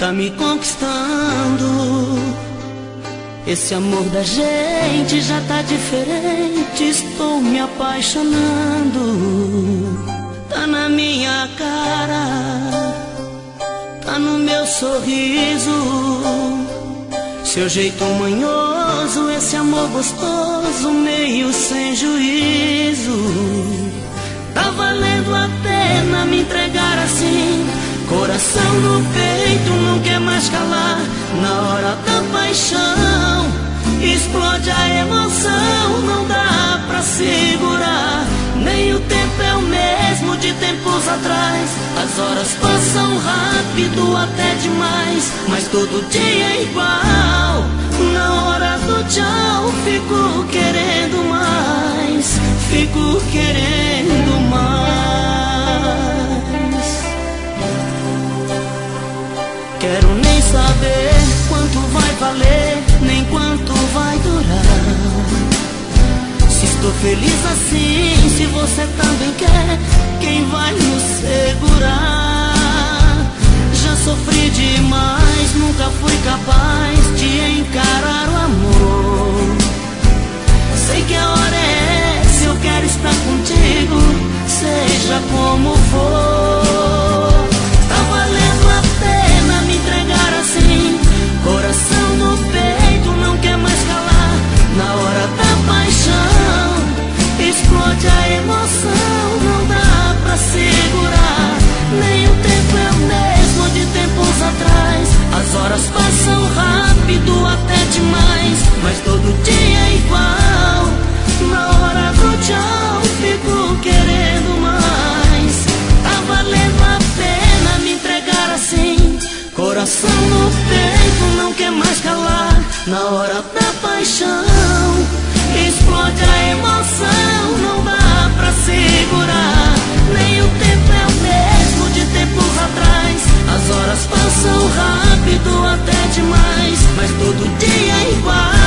tá me conquistando. Esse amor da gente já tá diferente, estou me apaixonando. Tá na minha cara, tá no meu sorriso, seu jeito manhoso, esse amor gostoso, meio sem juízo. Tá valendo a pena me entregar assim, coração no peito, não quer mais calar. Na hora da paixão, explode a emoção, não dá pra segurar. Nem o tempo é o mesmo de tempos atrás. As horas passam rápido até demais, mas todo dia é igual. Na hora do tchau, fico querendo mais, fico querendo mais. Quero nem saber quanto vai valer, nem quanto vai durar. Se estou feliz assim, se você também quer, quem vai nos segurar? Já sofri demais, nunca fui capaz de encarar o amor. Sei que a hora é essa, eu quero estar contigo, seja como for. Tá valendo a pena me entregar assim, coração no peito, não quer mais calar. Na hora da paixão, explode a emoção, não dá pra segurar. Nem o tempo é o mesmo de tempos atrás. As horas passam rápido até demais, mas todo dia é igual. Na hora do tchau, fico querendo mais. Tá valendo a pena me entregar assim, coração no peito, não quer mais calar. Na hora da paixão, explode a emoção, não dá pra segurar. Nem o tempo é o mesmo de tempos atrás. As horas passam rápido até demais, mas todo dia é igual.